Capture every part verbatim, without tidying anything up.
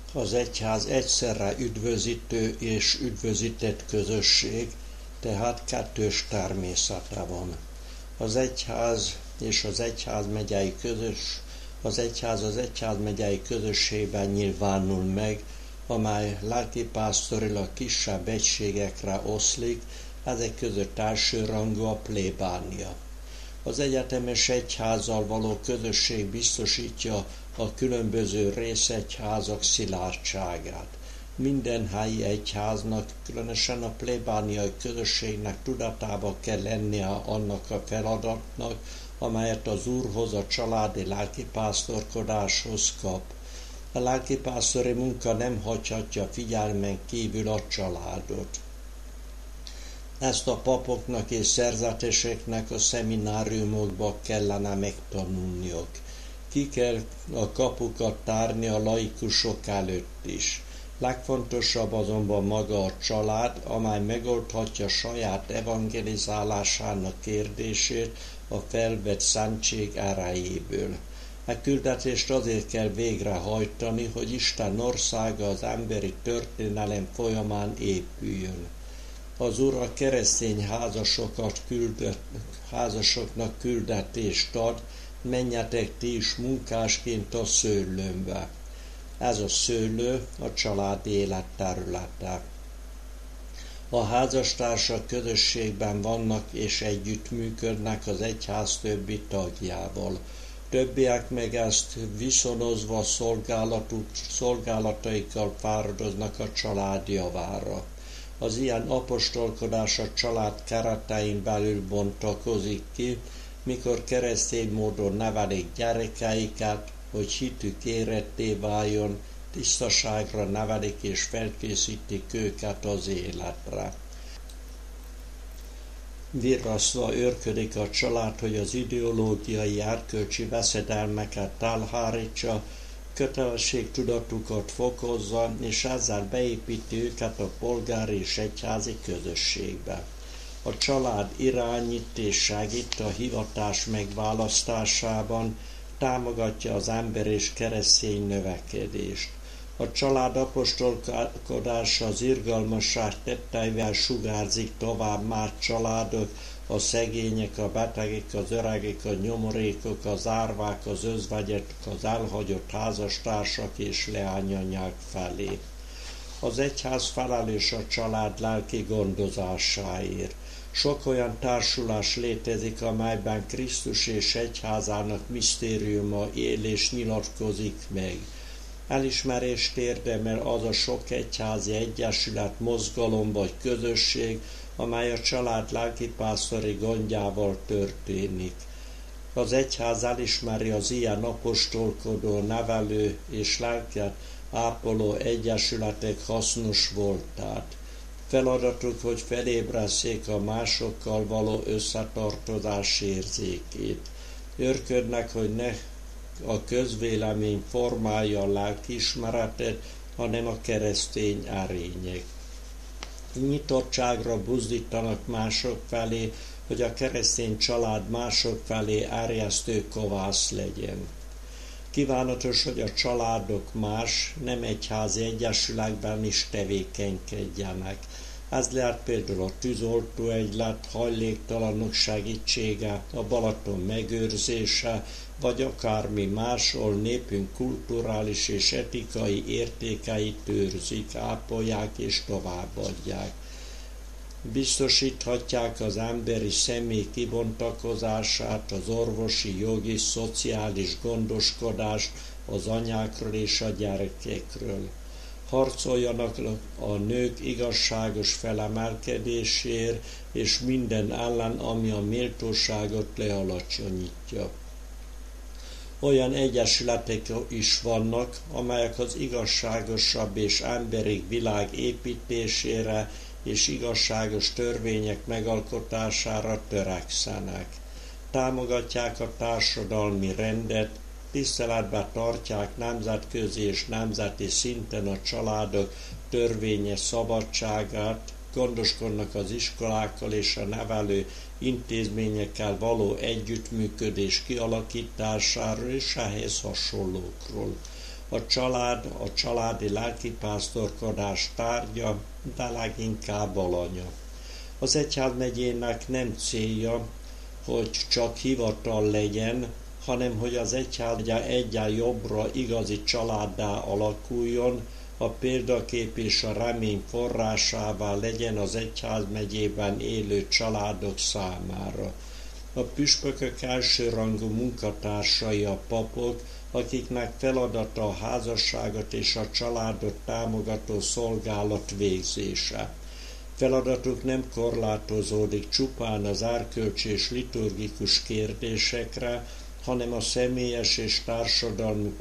Az egyház egyszerre üdvözítő és üdvözített közösség, tehát kettős természete van. Az egyház és az egyházmegyei közös, az egyház az egyházmegyei közösségben nyilvánul meg, amely lelkipásztorilag kisebb egységekre oszlik, ezek között elsőrangú a plébánia. Az egyetemes egyházzal való közösség biztosítja a különböző részegyházak szilárdságát. Minden helyi egyháznak, különösen a plébániai közösségnek tudatába kell lennie annak a feladatnak, amelyet az Úrhoz, a családi lelkipásztorkodáshoz kap. A lelkipásztori munka nem hagyhatja figyelmen kívül a családot. Ezt a papoknak és szerzeteseknek a szemináriumokba kellene megtanulniuk. Ki kell a kapukat tárni a laikusok előtt is. Legfontosabb azonban maga a család, amely megoldhatja saját evangelizálásának kérdését a felvett szentség erejéből. E küldetést azért kell végrehajtani, hogy Isten országa az emberi történelem folyamán épüljön. Az Úr a keresztény házasokat küldet, házasoknak küldetést ad, menjetek ti is munkásként a szőlőmbe. Ez a szőlő a család élet területe. A házastársak közösségben vannak és együttműködnek az egyház többi tagjával. Többiek meg ezt viszonozva szolgálatuk, szolgálataikkal fáradoznak a család javára. Az ilyen apostolkodás a család keretein belül bontakozik ki, mikor keresztény módon nevelik gyerekeiket, hogy hitük éretté váljon, tisztaságra nevelik és felkészítik őket az életre. Virrasztva őrködik a család, hogy az ideológiai erkölcsi veszedelmeket elhárítsa, kötelességtudatukat fokozza, és ezzel beépíti őket a polgári és egyházi közösségbe. A család irányít és segít a hivatás megválasztásában, támogatja az ember és keresztény növekedést. A család apostolkodása az irgalmasság tetteivel sugárzik tovább más családok, a szegények, a betegek, az öregek, a nyomorékok, az árvák, az özvegyek, az elhagyott házastársak és leányanyák felé. Az egyház felelős a család lelki gondozásáért. Sok olyan társulás létezik, amelyben Krisztus és egyházának misztériuma él és nyilatkozik meg. Elismerést érdemel az a sok egyházi egyesület, mozgalom vagy közösség, amely a család lelkipásztori gondjával történik. Az egyház elismeri az ilyen apostolkodó, nevelő és lelket ápoló egyesületek hasznos voltát. Feladatuk, hogy felébresszék a másokkal való összetartozás érzékét. Őrködnek, hogy ne a közvélemény formálja a lelkiismeretet, hanem a keresztény erények. Nyitottságra buzdítanak mások felé, hogy a keresztény család mások felé erjesztő kovász legyen. Kívánatos, hogy a családok más, nem egyházi egyesületben is tevékenykedjenek. Ez lehet például a tűzoltó egylet, hajléktalanok segítsége, a Balaton megőrzése, vagy akármi más, ahol népünk kulturális és etikai értékeit őrzik, ápolják és továbbadják. Biztosíthatják az emberi személy kibontakozását, az orvosi, jogi, szociális gondoskodást az anyákról és a gyerekekről. Harcoljanak a nők igazságos felemelkedésért és minden ellen, ami a méltóságot lealacsonyítja. Olyan egyesületek is vannak, amelyek az igazságosabb és emberi világ építésére és igazságos törvények megalkotására törekszenek. Támogatják a társadalmi rendet, tiszteletben tartják nemzetközi és nemzeti szinten a családok törvényes szabadságát, gondoskodnak az iskolákkal és a nevelő intézményekkel való együttműködés kialakításáról és ehhez hasonlókról. A család a családi lelkipásztorkodás tárgya, de leginkább alanya. Az egyházmegyének nem célja, hogy csak hivatal legyen, hanem hogy az egyházmegye egyen jobbra igazi családdá alakuljon, a példakép és a remény forrásává legyen az egyházmegyében élő családok számára. A püspökök elsőrangú munkatársai a papok, akiknek feladata a házasságot és a családot támogató szolgálat végzése. Feladatuk nem korlátozódik csupán az erkölcsi és liturgikus kérdésekre, hanem a személyes és társadalmi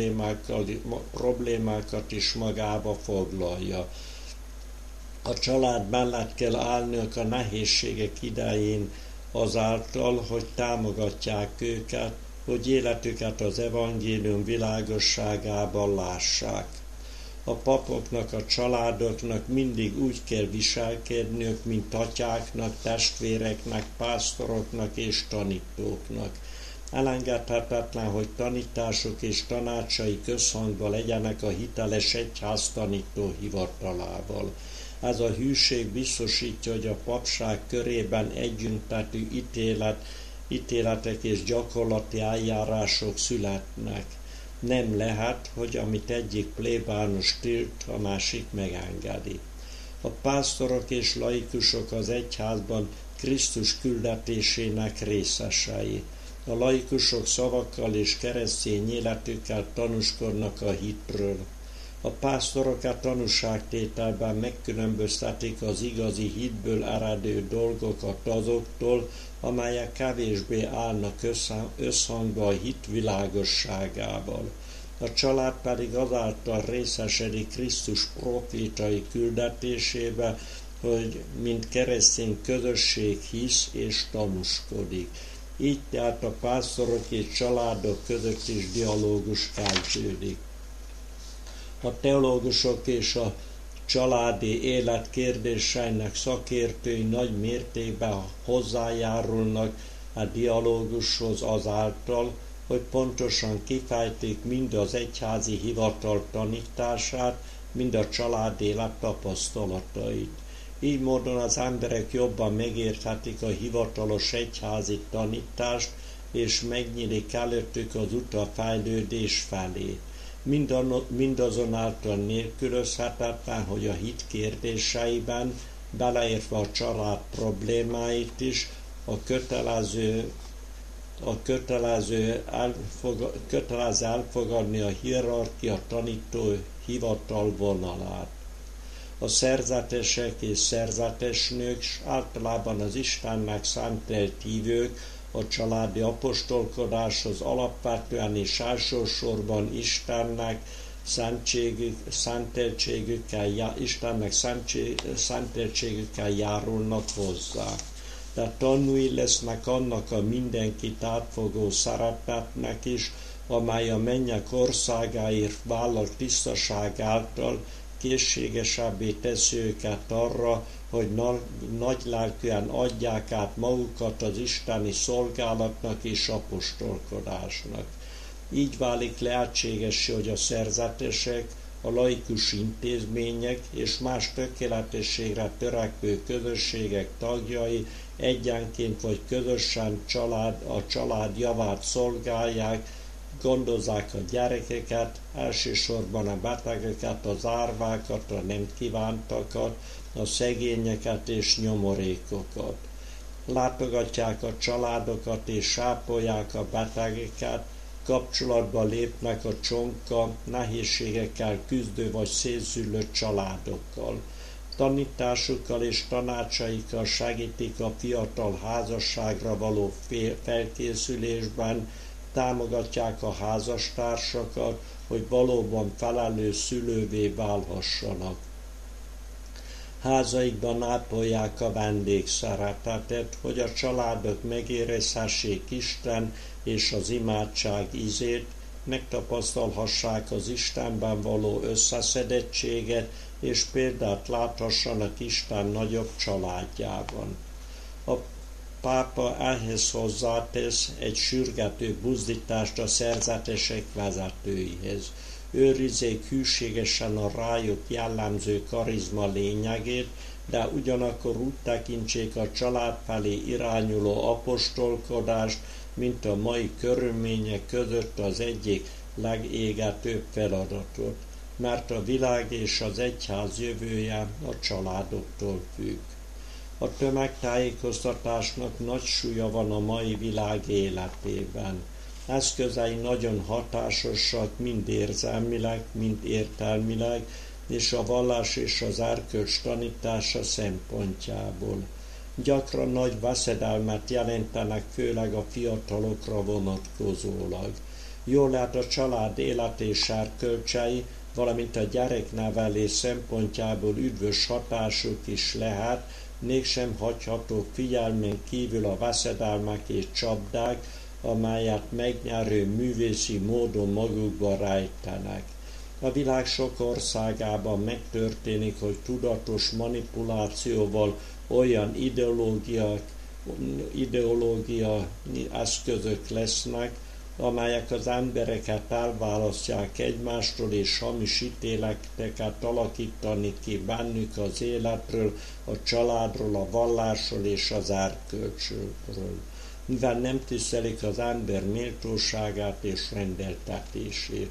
problémákat is magába foglalja. A család mellett kell állniuk a nehézségek idején azáltal, hogy támogatják őket, hogy életüket az evangélium világosságában lássák. A papoknak, a családoknak mindig úgy kell viselkedniük, mint atyáknak, testvéreknek, pásztoroknak és tanítóknak. Elengedhetetlen, hogy tanítások és tanácsai közhangban legyenek a hiteles egyház tanító hivatalával. Ez a hűség biztosítja, hogy a papság körében együttetű ítélet, ítéletek és gyakorlati eljárások születnek. Nem lehet, hogy amit egyik plébános tilt, a másik megengedi. A pásztorok és laikusok az egyházban Krisztus küldetésének részesei. A laikusok szavakkal és keresztény életükkel tanúskodnak a hitről. A pásztorok a tanúságtételben megkülönböztetik az igazi hitből eredő dolgokat azoktól, amelyek kevésbé állnak összhangba a hit világosságával. A család pedig azáltal részesedik Krisztus profétai küldetésébe, hogy mint keresztény közösség hisz és tanúskodik. Így tehát a pásztorok és családok között is dialógus kezdődik. A teológusok és a családi élet kérdéseinek szakértői nagy mértékben hozzájárulnak a dialógushoz azáltal, hogy pontosan kifejtik mind az egyházi hivatal tanítását, mind a család élet tapasztalatait. Így módon az emberek jobban megérthetik a hivatalos egyházi tanítást, és megnyílik előttük az út a fejlődés felé. Mindazonáltal nélkülözhetetlen, hogy a hit kérdéseiben, beleértve a család problémáit is, a kötelező, a kötelező, elfog, kötelező elfogadni a hierarchia tanító hivatal vonalát. A szerzetesek és szerzetesnők, s általában az Istennek szentelt hívők a családi apostolkodáshoz alapvetően és elsősorban Istennek szentségük, szenteltségükkel, Istennek szentség, szenteltségükkel járulnak hozzá. De tanúi lesznek annak a mindenkit átfogó szeretetnek is, amely a mennyek országáért vállalt tisztaság által készségesebbé teszi őket arra, hogy na- nagylelkűen adják át magukat az isteni szolgálatnak és apostolkodásnak. Így válik lehetséges, hogy a szerzetesek, a laikus intézmények és más tökéletességre törekvő közösségek tagjai egyenként vagy közösen család, a család javát szolgálják, gondozzák a gyerekeket, elsősorban a betegeket, az árvákat, a nem kívántakat, a szegényeket és nyomorékokat. Látogatják a családokat és sápolják a betegeket, kapcsolatba lépnek a csonka, nehézségekkel küzdő vagy szétszülött családokkal. Tanításukkal és tanácsaikkal segítik a fiatal házasságra való felkészülésben, támogatják a házastársakat, hogy valóban felelős szülővé válhassanak. Házaikban ápolják a vendégszeretetet, hogy a családok megérezhessék Isten és az imádság ízét, megtapasztalhassák az Istenben való összeszedettséget, és példát láthassanak Isten nagyobb családjában. A pápa ehhez hozzátesz egy sürgető buzdítást a szerzetesek vezetőihez. őrizzék hűségesen a rájuk jellemző karizma lényegét, de ugyanakkor úgy tekintsék a család felé irányuló apostolkodást, mint a mai körülmények között az egyik legégetőbb feladatot, mert a világ és az egyház jövője a családoktól függ. A tömegtájékoztatásnak nagy súlya van a mai világ életében. Eszközei nagyon hatásosak, mind érzelmileg, mind értelmileg, és a vallás és az erkölcs tanítása szempontjából. Gyakran nagy veszedelmet jelentenek, főleg a fiatalokra vonatkozólag. Jól lehet a család élet és erkölcsei, valamint a gyereknevelés szempontjából üdvös hatásuk is lehet, mégsem hagyhatók figyelmen kívül a veszedelmek és csapdák, amelyet megnyerő művészi módon magukba rejtenek. A világ sok országában megtörténik, hogy tudatos manipulációval olyan ideológia, ideológia eszközök lesznek, amelyek az embereket elválasztják egymástól, és hamis ítéleteket alakítani ki bennük az életről, a családról, a vallásról és az erkölcsről, mivel nem tisztelik az ember méltóságát és rendeltetését.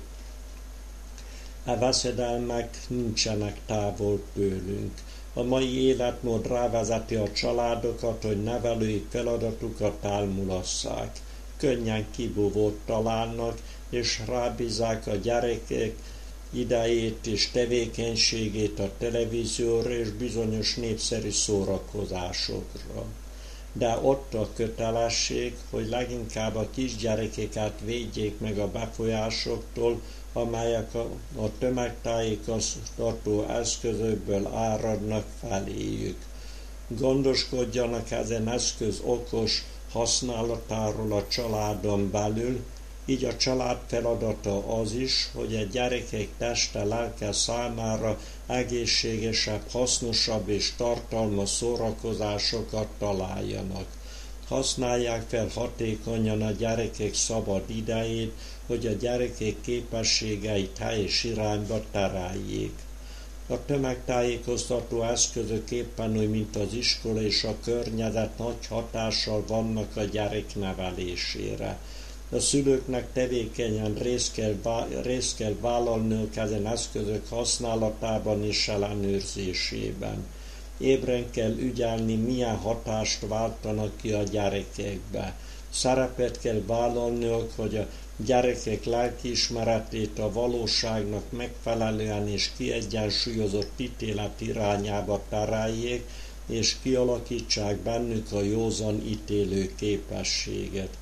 A veszedelmek nincsenek távol tőlünk. A mai életmód rávezeti a családokat, hogy nevelői feladatukat elmulasszák. Könnyen kibúvót találnak, és rábízzák a gyerekek idejét és tevékenységét a televízióra és bizonyos népszerű szórakozásokra. De ott a kötelesség, hogy leginkább a kisgyerekeket védjék meg a befolyásoktól, amelyek a, a tömegtájékoztató eszközökből áradnak feléjük. Gondoskodjanak ezen eszköz okos használatáról a családon belül, így a család feladata az is, hogy a gyerekek teste, lelke számára egészségesebb, hasznosabb és tartalmas szórakozásokat találjanak. Használják fel hatékonyan a gyerekek szabad idejét, hogy a gyerekek képességeit helyes irányba tereljék. A tömegtájékoztató eszközök éppen úgy, mint az iskola és a környezet nagy hatással vannak a gyerek nevelésére. A szülőknek tevékenyen részt kell, részt kell vállalniuk ezen eszközök használatában és ellenőrzésében. Ébren kell ügyelni, milyen hatást váltanak ki a gyerekekbe. Szerepet kell vállalniuk, hogy a gyerekek lelkiismeretét a valóságnak megfelelően és kiegyensúlyozott ítélet irányába tereljék, és kialakítsák bennük a józan ítélő képességet.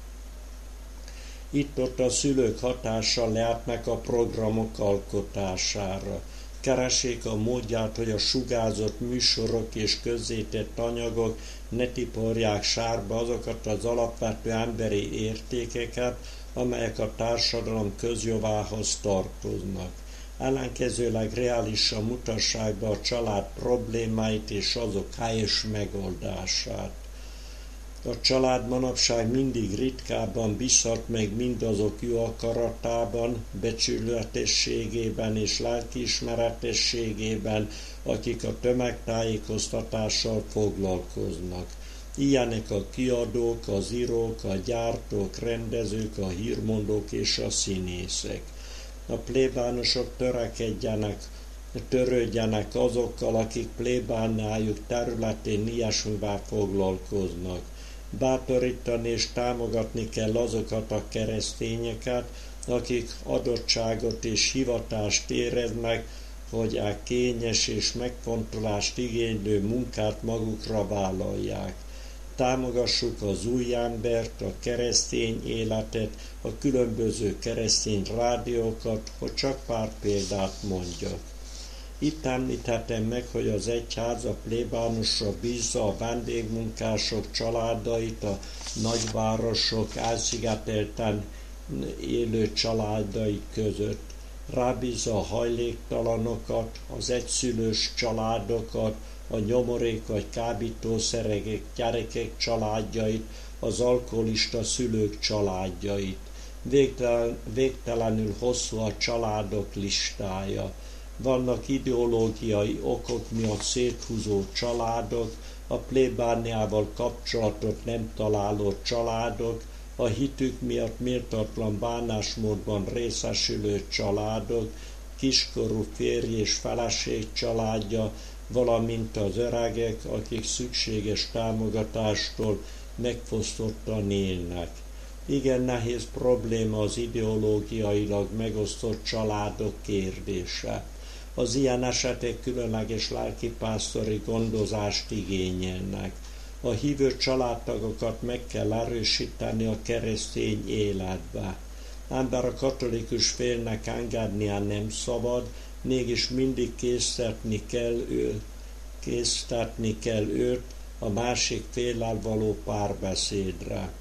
Itt-ott a szülők hatással lehetnek a programok alkotására. Keressék a módját, hogy a sugárzott műsorok és közzétett anyagok ne tiporják sárba azokat az alapvető emberi értékeket, amelyek a társadalom közjavához tartoznak. Ellenkezőleg reálisan mutassák be a család problémáit és azok helyes megoldását. A család manapság mindig ritkábban bízhat meg mindazok jó akaratában, becsületességében és lelkiismeretességében, akik a tömegtájékoztatással foglalkoznak. Ilyenek a kiadók, az írók, a gyártók, rendezők, a hírmondók és a színészek. A plébánosok törekedjenek, törődjenek azokkal, akik plébániájuk területén ilyesmivel foglalkoznak. Bátorítani és támogatni kell azokat a keresztényeket, akik adottságot és hivatást éreznek, hogy a kényes és megfontolást igénylő munkát magukra vállalják. Támogassuk az új embert, a keresztény életet, a különböző keresztény rádiókat, hogy csak pár példát mondjak. Itt említhetem meg, hogy az egyház a plébánosra bízza a vendégmunkások családait, a nagyvárosok elszigetelten élő családai között. Rábízza a hajléktalanokat, az egyszülős családokat, a nyomorék vagy kábítószerek gyerekek családjait, az alkoholista szülők családjait. Végtelen, végtelenül hosszú a családok listája. Vannak ideológiai okok miatt széthúzó családok, a plébániával kapcsolatot nem találó családok, a hitük miatt méltatlan bánásmódban részesülő családok, kiskorú férj és feleség családja, valamint az öregek, akik szükséges támogatástól megfosztottan élnek. Igen nehéz probléma az ideológiailag megosztott családok kérdése. Az ilyen esetek különleges lelkipásztori gondozást igényelnek. A hívő családtagokat meg kell erősíteni a keresztény életbe. Ám bár a katolikus félnek engednie nem szabad, mégis mindig késztetni kell őt, késztetni kell őt a másik féllel való párbeszédre.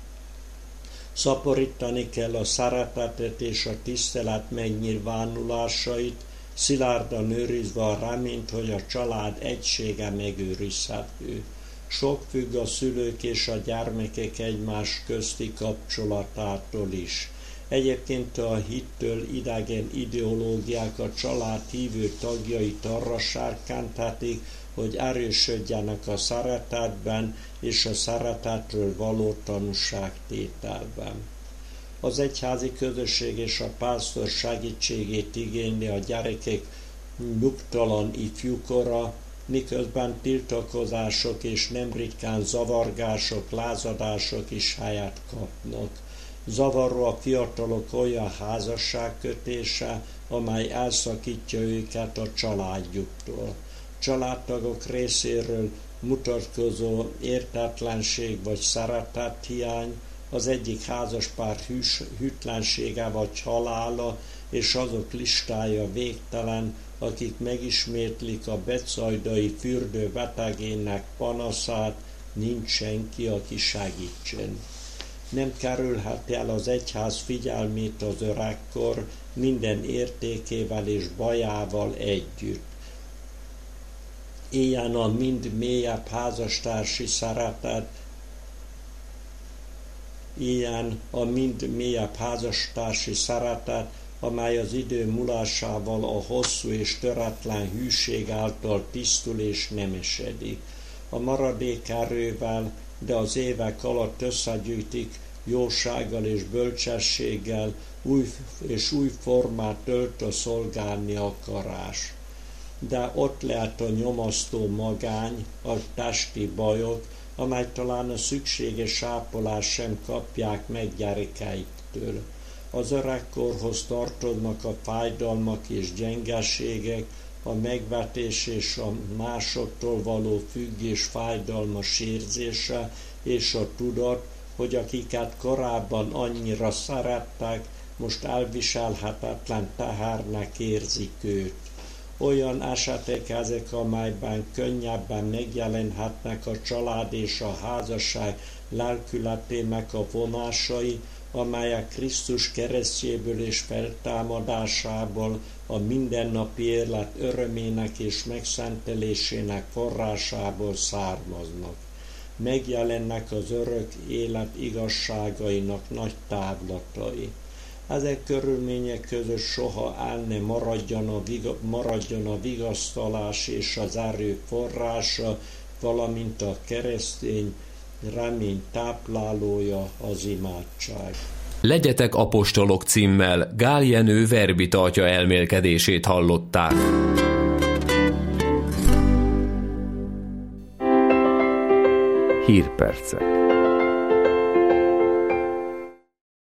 Szaporítani kell a szeretetet és a tisztelet megnyilvánulásait, szilárdan őrizve a reményt, hogy a család egysége megőrizhető. Sok függ a szülők és a gyermekek egymás közti kapcsolatától is. Egyébként a hittől idegen ideológiák a család hívő tagjait arra sárkántatik, hogy erősödjenek a szeretetben és a szeretetről való tanúságtételben. Az egyházi közösség és a pásztor segítségét igényli a gyerekek nyugtalan ifjúkora, miközben tiltakozások és nem ritkán zavargások, lázadások is helyet kapnak. Zavaró a fiatalok olyan házasságkötése, amely elszakítja őket a családjuktól. Családtagok részéről mutatkozó értetlenség vagy szeretethiány, az egyik házaspár hűs, hűtlensége vagy halála, és azok listája végtelen, akik megismétlik a betsaidai fürdő betegének panaszát, nincs senki, aki segítsen. Nem kerülhet el az egyház figyelmét az öregkor minden értékével és bajával együtt. Ilyen a mind mélyebb házastársi szeretet, ilyen a mind mélyebb házastársi szeretet, amely az idő múlásával a hosszú és töretlen hűség által tisztul és nemesedik. A maradék erővel, de az évek alatt összegyűjtik jósággal és bölcsességgel, új és új formát ölt a szolgálni akarás. De ott lehet a nyomasztó magány, a testi bajok, amely talán a szükséges ápolást sem kapják meg gyerekeiktől. Az öregkorhoz tartoznak a fájdalmak és gyengeségek, a megvetés és a másoktól való függés fájdalmas érzése, és a tudat, hogy akiket korábban annyira szerettek, most elviselhetetlen tehernek érzik őt. Olyan esetek ezek, amelyben könnyebben megjelenhetnek a család és a házasság lelkületének a vonásai, amelyek Krisztus keresztjéből és feltámadásából a mindennapi élet örömének és megszentelésének forrásából származnak. Megjelennek az örök élet igazságainak nagy távlatai. Ezek körülmények között soha el ne maradjon a, viga, maradjon a vigasztalás és az erő forrása, valamint a keresztény remény táplálója, az imádság. Legyetek apostolok címmel Gál Jenő verbit atya elmélkedését hallották. Hírpercek.